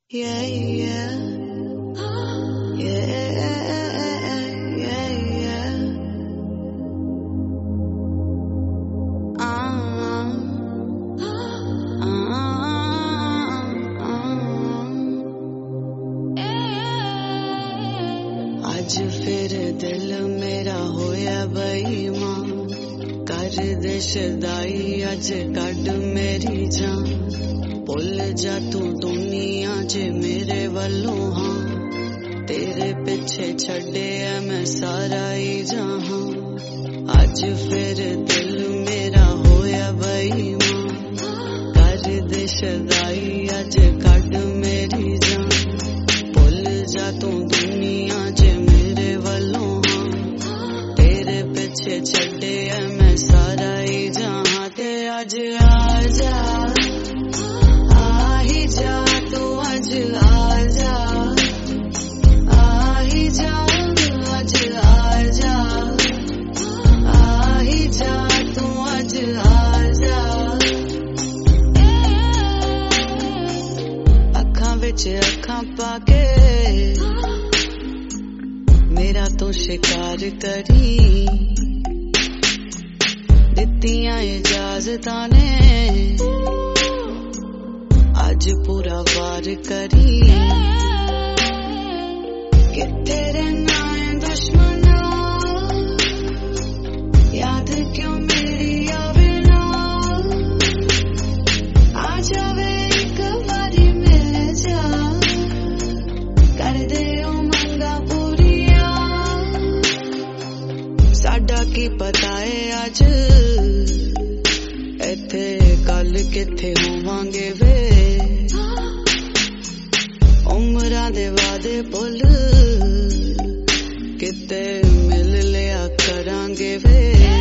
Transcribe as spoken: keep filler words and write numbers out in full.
Yeah, yeah. Yeah, yeah, yeah. Uh, uh, uh. आज फिर दिल मेरा होया बेईमान कर दे शदाई अज कड मेरी जान भुल जा तू दुनिया जे मेरे वल्लों हाँ तेरे पिछे छड़े है मैं सारा ही जहां आज फिर दिल मेरा होया बेईमान कर दे शदाई अज कड मेरी जान भुल जा तू दुनिया जे मेरे वल्लों हाँ तेरे पिछे छड़े है मैं सारा ही जहां ते अज आ जा जा तू अज आजा आ ही जा अज आजा आ ही जा तू अज आजा अखां विच अखां पाके मेरा तू शिकार करी दित्तियां इजाजतां ने आज पूरा वार करी किथे रहना है दुश्मना याद क्यों मेरी आवे ना आ जावे एक बारी मिल जा कर दे ओ मंगा पूरिया साडा की पता है आज इथे कल किथे होवांगे वे उमरां दे वादे पुल किते मिल लिया करांगे वे।